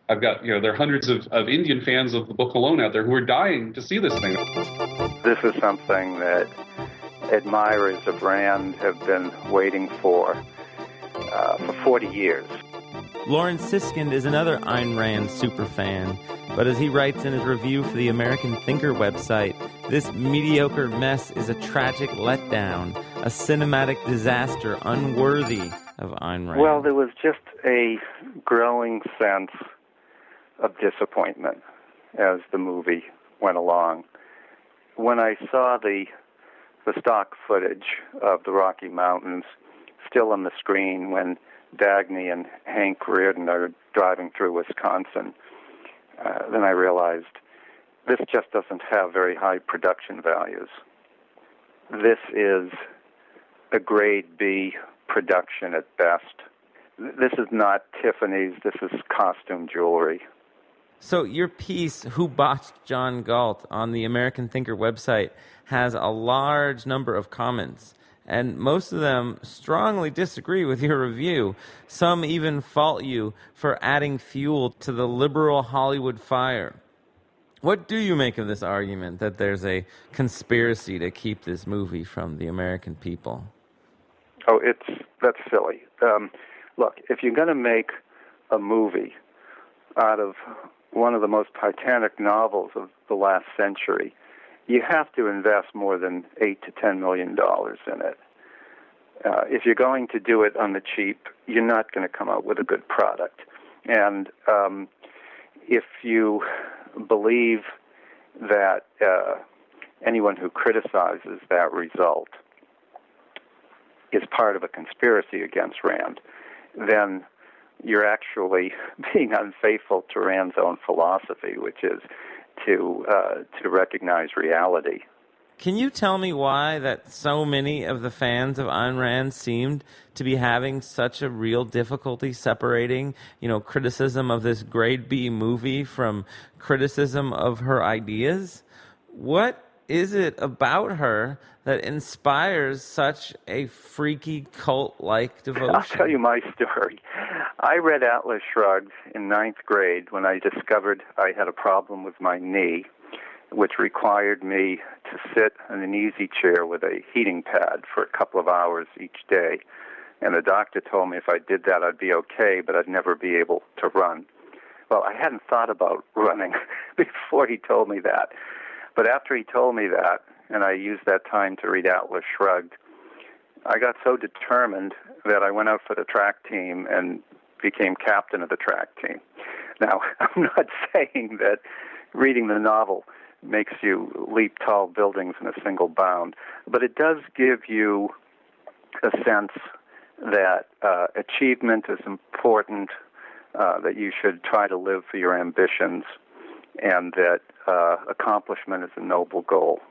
I've got, you know, there are hundreds of, of Indian fans of the book alone out there who are dying to see this thing. This is something that admirers of Rand have been waiting for uh, for forty years. Lawrence Siskind is another Ayn Rand superfan, but as he writes in his review for the American Thinker website, this mediocre mess is a tragic letdown, a cinematic disaster unworthy of Ayn Rand. Well, there was just a growing sense of disappointment as the movie went along. When I saw the the stock footage of the Rocky Mountains still on the screen when Dagny and Hank Reardon are driving through Wisconsin, uh, then I realized this just doesn't have very high production values. This is a grade B production at best. This is not Tiffany's, this is costume jewelry. So your piece, Who Botched John Galt, on the American Thinker website has a large number of comments, and most of them strongly disagree with your review. Some even fault you for adding fuel to the liberal Hollywood fire. What do you make of this argument that there's a conspiracy to keep this movie from the American people? Oh, it's that's silly. Um, look, if you're going to make a movie out of one of the most titanic novels of the last century, you have to invest more than eight to ten million dollars in it. Uh, if you're going to do it on the cheap, you're not going to come out with a good product. And um, if you believe that uh, anyone who criticizes that result is part of a conspiracy against Rand, then you're actually being unfaithful to Rand's own philosophy, which is to uh, to recognize reality. Can you tell me why that so many of the fans of Ayn Rand seemed to be having such a real difficulty separating, you know, criticism of this grade B movie from criticism of her ideas? What is it about her that inspires such a freaky cult-like devotion? I'll tell you my story. I read Atlas Shrugged in ninth grade when I discovered I had a problem with my knee, which required me to sit in an easy chair with a heating pad for a couple of hours each day. And the doctor told me if I did that, I'd be okay, but I'd never be able to run. Well, I hadn't thought about running before he told me that. But after he told me that, and I used that time to read Atlas Shrugged, I got so determined that I went out for the track team and became captain of the track team. Now, I'm not saying that reading the novel makes you leap tall buildings in a single bound, but it does give you a sense that uh, achievement is important, uh, that you should try to live for your ambitions, and that uh, accomplishment is a noble goal.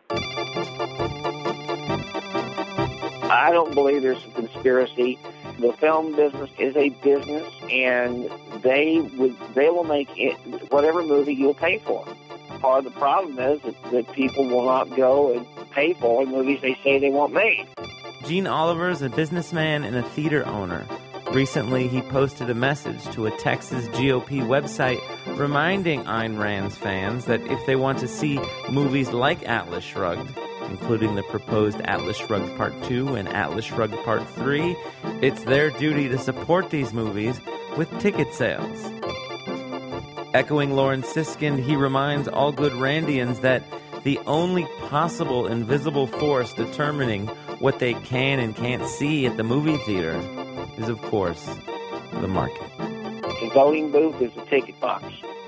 I don't believe there's a conspiracy. The film business is a business, and they would they will make it, whatever movie you'll pay for. Part of the problem is that, that people will not go and pay for movies they say they want made. Gene Oliver is a businessman and a theater owner. Recently, he posted a message to a Texas G O P website reminding Ayn Rand's fans that if they want to see movies like Atlas Shrugged, including the proposed Atlas Shrugged Part two and Atlas Shrugged Part three, it's their duty to support these movies with ticket sales. Echoing Lawrence Siskind, he reminds all good Randians that the only possible invisible force determining what they can and can't see at the movie theater is, of course, the market. The voting booth is a ticket box.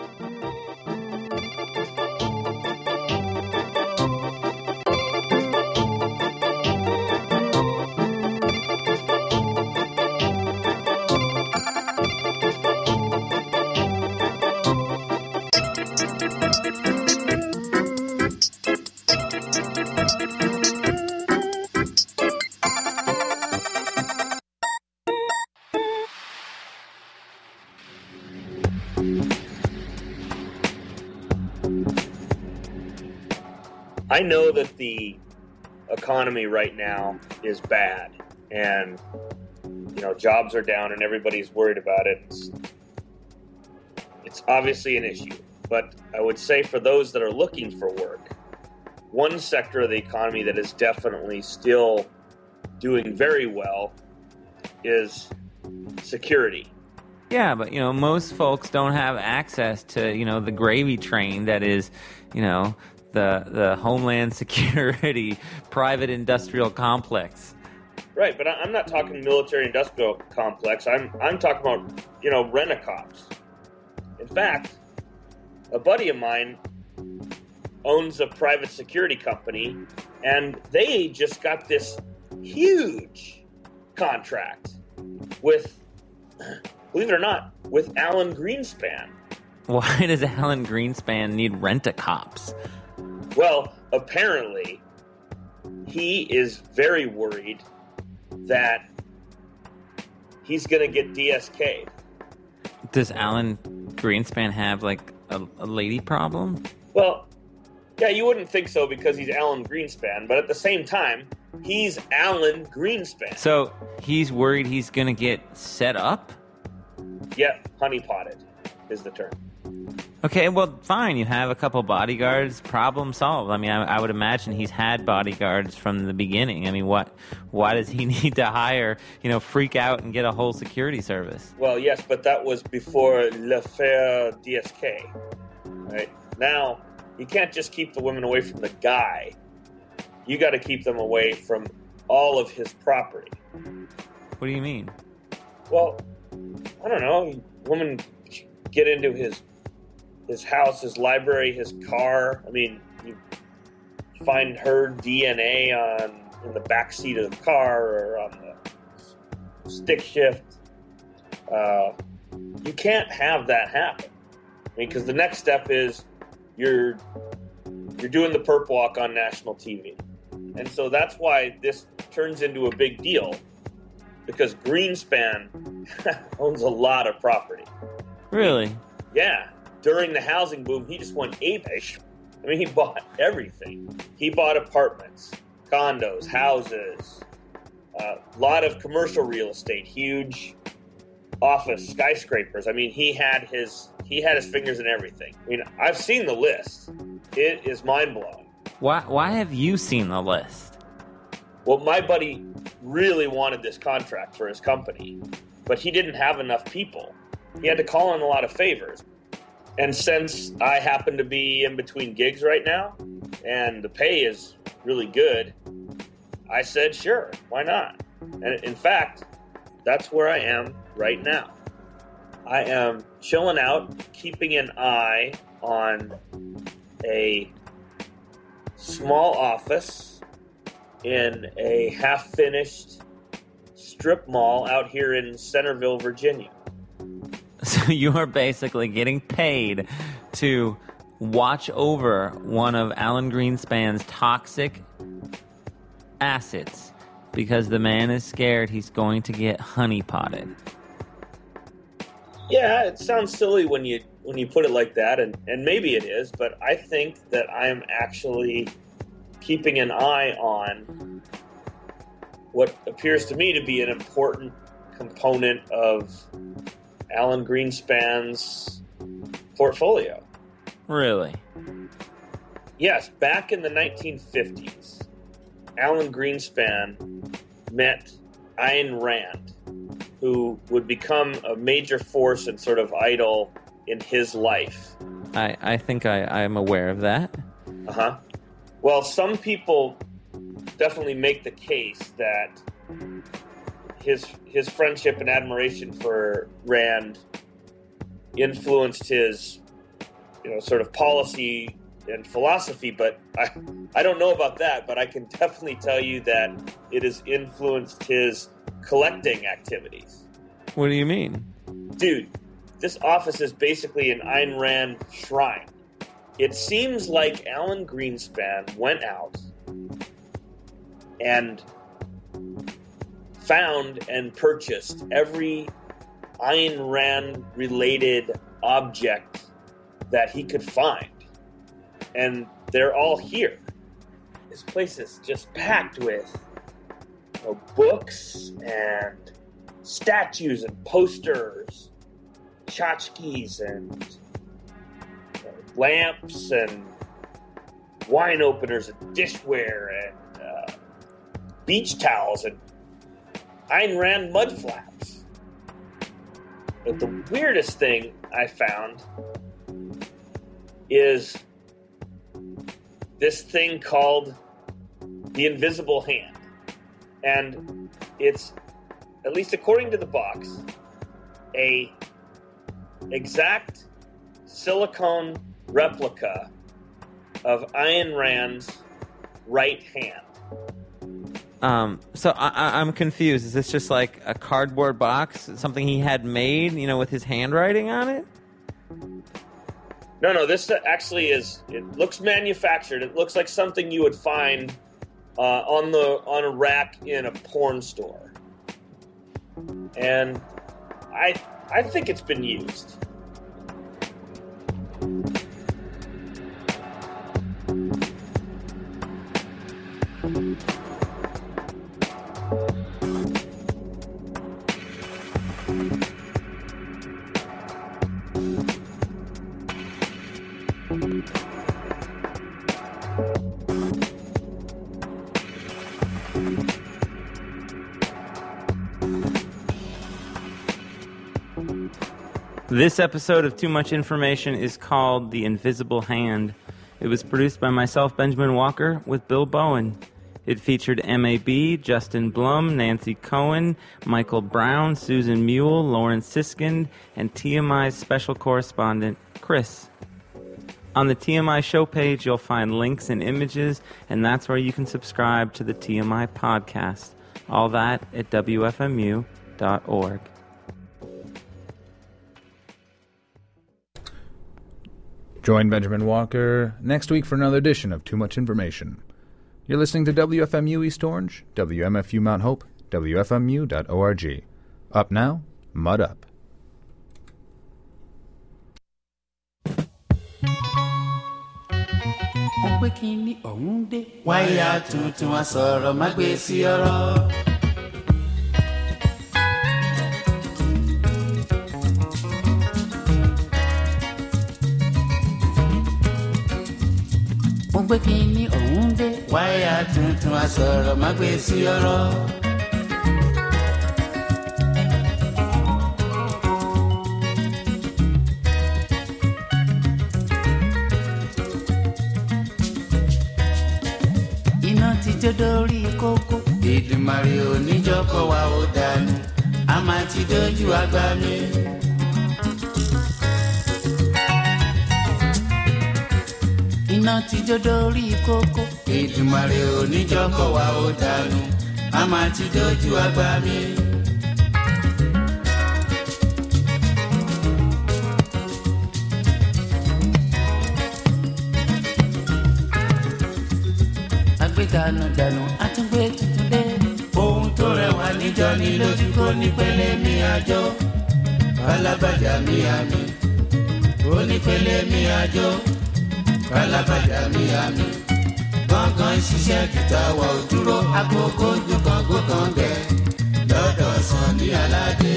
I know that the economy right now is bad, and you know jobs are down, and everybody's worried about it. it's obviously an issue. But I would say for those that are looking for work, one sector of the economy that is definitely still doing very well is security. Yeah, but, you know, most folks don't have access to, you know, the gravy train that is, you know, the the Homeland Security private industrial complex. Right, but I'm not talking military industrial complex. I'm I'm talking about, you know, rent-a-cops. In fact, a buddy of mine owns a private security company, and they just got this huge contract with, believe it or not, with Alan Greenspan. Why does Alan Greenspan need rent-a-cops? Well, apparently, he is very worried that he's going to get D S K'd. Does Alan Greenspan have, like, a, a lady problem? Well, yeah, you wouldn't think so because he's Alan Greenspan, but at the same time, he's Alan Greenspan. So he's worried he's going to get set up? Yeah, honeypotted is the term. Okay, well, fine. You have a couple bodyguards, problem solved. I mean, I, I would imagine he's had bodyguards from the beginning. I mean, what? Why does he need to hire, you know, freak out and get a whole security service? Well, yes, but that was before l'affaire D S K. Right? Now, you can't just keep the women away from the guy. You got to keep them away from all of his property. What do you mean? Well, I don't know. Women get into his his house, his library, his car. I mean, you find her D N A on in the back seat of the car or on the stick shift. Uh, you can't have that happen. I mean, because the next step is you're you're doing the perp walk on national T V, and so that's why this turns into a big deal. Because Greenspan owns a lot of property. Really? Yeah. During the housing boom, he just went ape-ish. I mean, he bought everything. He bought apartments, condos, houses, a uh, lot of commercial real estate, huge office skyscrapers. I mean, he had his he had his fingers in everything. I mean, I've seen the list. It is mind-blowing. Why, why have you seen the list? Well, my buddy really wanted this contract for his company, but he didn't have enough people. He had to call in a lot of favors. And since I happen to be in between gigs right now, and the pay is really good, I said, sure, why not? And in fact, that's where I am right now. I am chilling out, keeping an eye on a small office in a half-finished strip mall out here in Centerville, Virginia. So you are basically getting paid to watch over one of Alan Greenspan's toxic assets because the man is scared he's going to get honeypotted. Yeah, it sounds silly when you when you put it like that, and, and maybe it is, but I think that I am actually keeping an eye on what appears to me to be an important component of Alan Greenspan's portfolio. Really? Yes, back in the nineteen fifties, Alan Greenspan met Ayn Rand, who would become a major force and sort of idol in his life. I, I think I, I'm aware of that. Uh-huh. Well, some people definitely make the case that his his friendship and admiration for Rand influenced his, you know, sort of policy and philosophy, but I, I don't know about that, but I can definitely tell you that it has influenced his collecting activities. What do you mean? Dude, this office is basically an Ayn Rand shrine. It seems like Alan Greenspan went out and found and purchased every Ayn Rand related object that he could find. And they're all here. This place is just packed with, you know, books and statues and posters, tchotchkes and lamps and wine openers and dishware and uh, beach towels and Ayn Rand mud flaps. But the weirdest thing I found is this thing called the invisible hand. And it's, at least according to the box, a exact silicone replica of Ayn Rand's right hand. Um, so I, I, I'm confused. Is this just like a cardboard box, something he had made, you know, with his handwriting on it? No, no, this actually is, it looks manufactured. It looks like something you would find uh, on the on a rack in a porn store. And I I think it's been used. This episode of Too Much Information is called The Invisible Hand. It was produced by myself, Benjamin Walker, with Bill Bowen. It featured M A B, Justin Blum, Nancy Cohen, Michael Brown, Susan Mule, Lauren Siskind, and T M I's special correspondent, Chris. On the T M I show page, you'll find links and images, and that's where you can subscribe to the T M I podcast. All that at W F M U dot org. Join Benjamin Walker next week for another edition of Too Much Information. You're listening to W F M U East Orange, W M F U Mount Hope, W F M U dot org. Up now, Mud Up. Wáyà tuntun asọ̀rọ̀ má gbé sí ọ̀rọ̀. Mo gbé kíní ọ̀hún dé. Wáyà tuntun asọ̀rọ̀ má gbé sí ọ̀rọ̀. Iná ti jó dórí kókó. Èdùmàrè oníjọ́kọ̀ wa ó dànù. A máa ti dójú àgbà mi. Iná ti jó dórí kókó. Èdùmàrè oníjọ́kọ̀ wa ó dànù. A máa ti dójú àgbà mi. Agbédànù dànù àtúngbé tuntun dé. Ohun tó rẹwà níjọ ní lójú kó nípele mi àjọ. Alábàjá mi àmì. Onípele mi àjọ. Alábàjá mi àmì. Gángan ṣiṣẹ́ kìtà wà ó dúró. Agogo ojú kan gó kan gẹ̀. Lọ́dọ̀ sàn ní aládé.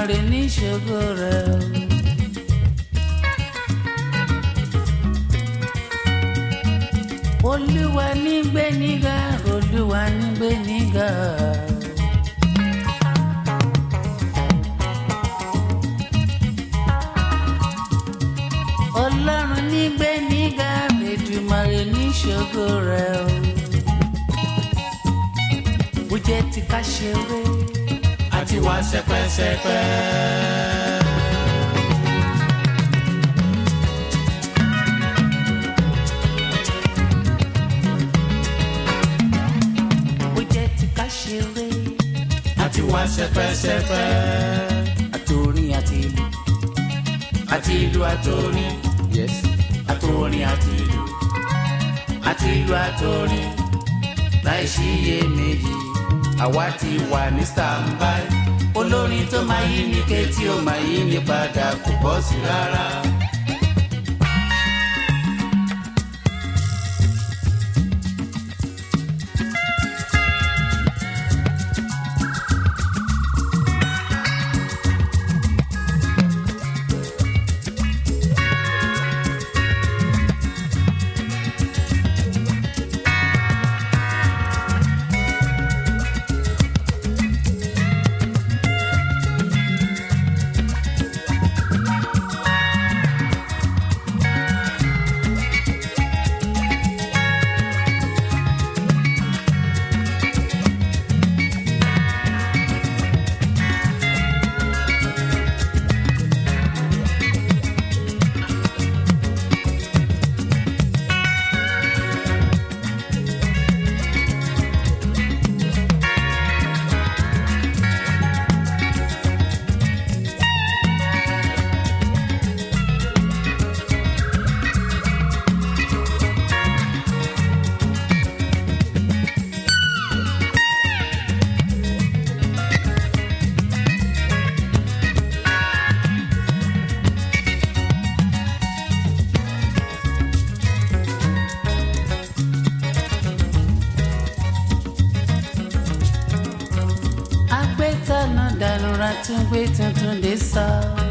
Èdùmàrè ní ṣògo rẹ̀ o. Olúwa ní gbé nígà, Olúwa ní gbé nígà. Ọlọ́run ní gbé nígà, Èdùmàrè ní ṣògo rẹ̀ o. Bó jẹ́ ti ká ṣeré, àti wá sẹ́pẹ́sẹ́pẹ́. Ṣeré àti wá sẹ́pẹ́sẹ́pẹ́. Àtòrin àti ìlú, àti ìlú àtòrin, yes. Àtòrin àti ìlú, àti ìlú àtòrin. Láì sí iyèméjì, àwa ti wà ní standby. Olórin tó máa yí ní kétí ó máa yí ní padà kò bọ́ sí rárá. Tún gbé tuntun dé sọ.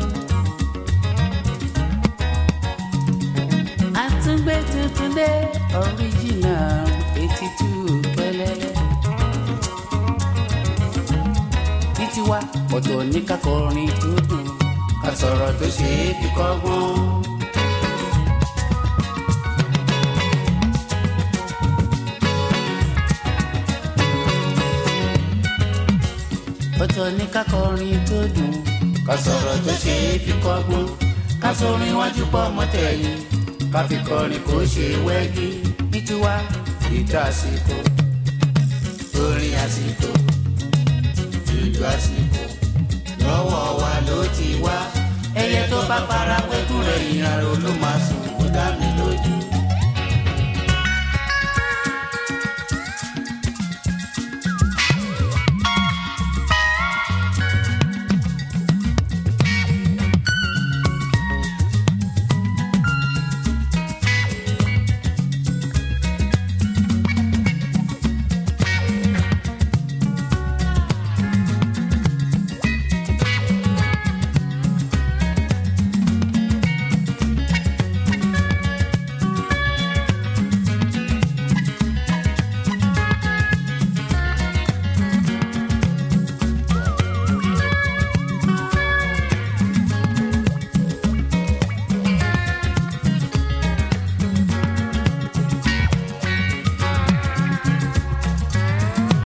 Àtúngbé tuntun dé original eighty two pẹ́lẹ́lẹ́. Títí wá ọ̀tọ̀ ní kakọrin tó dùn, ká sọ̀rọ̀ tó ṣe é fi kọ́gbọ́n. Ọ̀tọ̀ ní kakọrin tó dùn, ká sọ̀rọ̀ tó ṣe é fi kọ́gbọ́n. Ká sọ̀rọ̀ iwájú pọ̀ mọ́tẹ̀yìn, ká fi kọrin kó ṣe wẹ́gí. Ìtiwá ìta àsìkò, orin àsìkò, ìlú àsìkò, lọ́wọ́ wa ló ti wá. ẹyẹ tó bá para wẹ́kùn rẹ̀ ìyàrá ló máa sùn kó dá mi